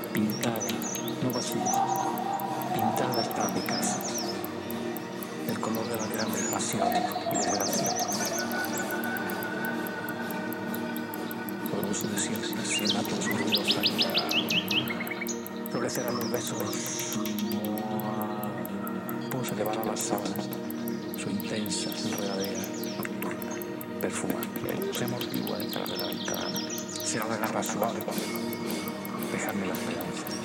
pintada, no vacía, pintada está mi casa, el color de las grandes pasiones y desgracias. Por de siempre, se mata los ruidos florecerán los besos, pues se elevará las sábanas, su intensa enredadera, perfumante, se amortigua detrás de la ventana, será la garra suave, dejarme la esperanza.